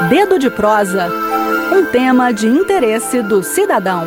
Dedo de Prosa, um tema de interesse do cidadão.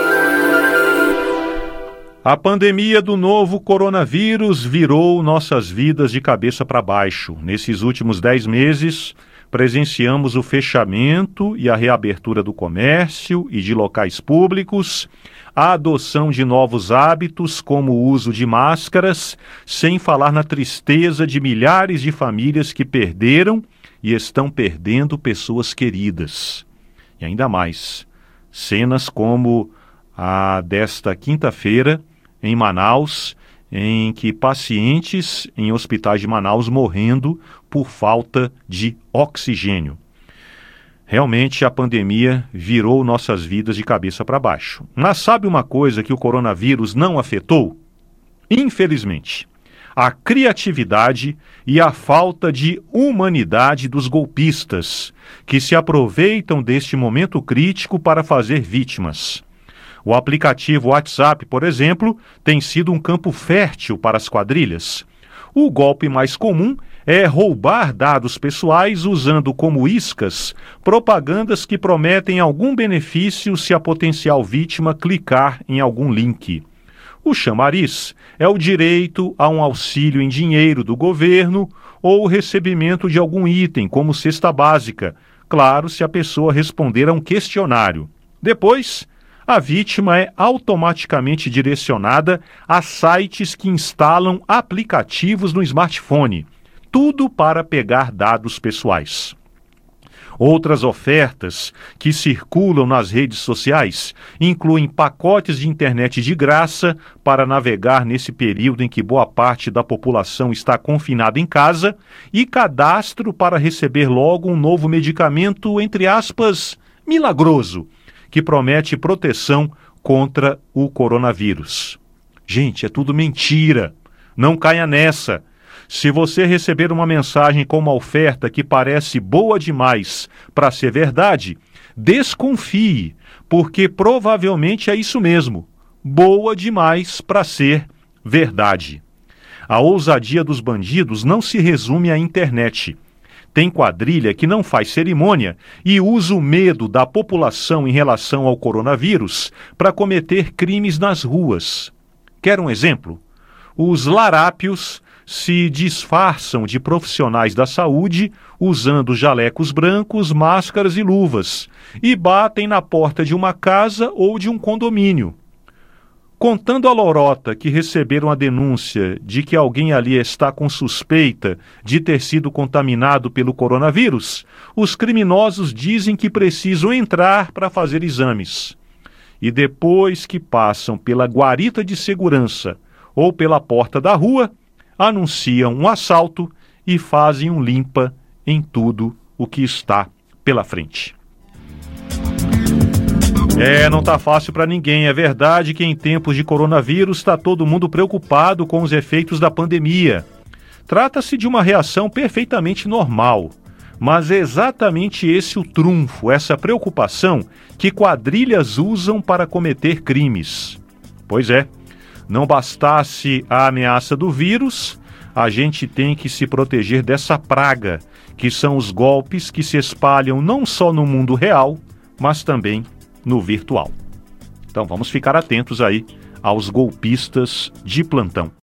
A pandemia do novo coronavírus virou nossas vidas de cabeça para baixo. Nesses últimos 10 meses, presenciamos o fechamento e a reabertura do comércio e de locais públicos, a adoção de novos hábitos, como o uso de máscaras, sem falar na tristeza de milhares de famílias que perderam e estão perdendo pessoas queridas. E ainda mais, cenas como a desta quinta-feira, em Manaus, em que pacientes em hospitais de Manaus morrendo por falta de oxigênio. Realmente a pandemia virou nossas vidas de cabeça para baixo. Mas sabe uma coisa que o coronavírus não afetou? Infelizmente, a criatividade e a falta de humanidade dos golpistas, que se aproveitam deste momento crítico para fazer vítimas. O aplicativo WhatsApp, por exemplo, tem sido um campo fértil para as quadrilhas. O golpe mais comum é roubar dados pessoais usando como iscas propagandas que prometem algum benefício se a potencial vítima clicar em algum link. O chamariz é o direito a um auxílio em dinheiro do governo ou o recebimento de algum item, como cesta básica, claro, se a pessoa responder a um questionário. Depois, a vítima é automaticamente direcionada a sites que instalam aplicativos no smartphone, tudo para pegar dados pessoais. Outras ofertas que circulam nas redes sociais incluem pacotes de internet de graça para navegar nesse período em que boa parte da população está confinada em casa e cadastro para receber logo um novo medicamento, entre aspas, milagroso, que promete proteção contra o coronavírus. Gente, é tudo mentira. Não caia nessa. Se você receber uma mensagem com uma oferta que parece boa demais para ser verdade, desconfie, porque provavelmente é isso mesmo, boa demais para ser verdade. A ousadia dos bandidos não se resume à internet. Tem quadrilha que não faz cerimônia e usa o medo da população em relação ao coronavírus para cometer crimes nas ruas. Quer um exemplo? Os larápios se disfarçam de profissionais da saúde usando jalecos brancos, máscaras e luvas e batem na porta de uma casa ou de um condomínio. Contando a lorota que receberam a denúncia de que alguém ali está com suspeita de ter sido contaminado pelo coronavírus, os criminosos dizem que precisam entrar para fazer exames. E depois que passam pela guarita de segurança ou pela porta da rua, anunciam um assalto e fazem um limpa em tudo o que está pela frente. Não tá fácil para ninguém. É verdade que em tempos de coronavírus está todo mundo preocupado com os efeitos da pandemia. Trata-se de uma reação perfeitamente normal, mas é exatamente esse o trunfo, essa preocupação que quadrilhas usam para cometer crimes. Pois é, não bastasse a ameaça do vírus, a gente tem que se proteger dessa praga, que são os golpes que se espalham não só no mundo real, mas também no virtual. Então vamos ficar atentos aí aos golpistas de plantão.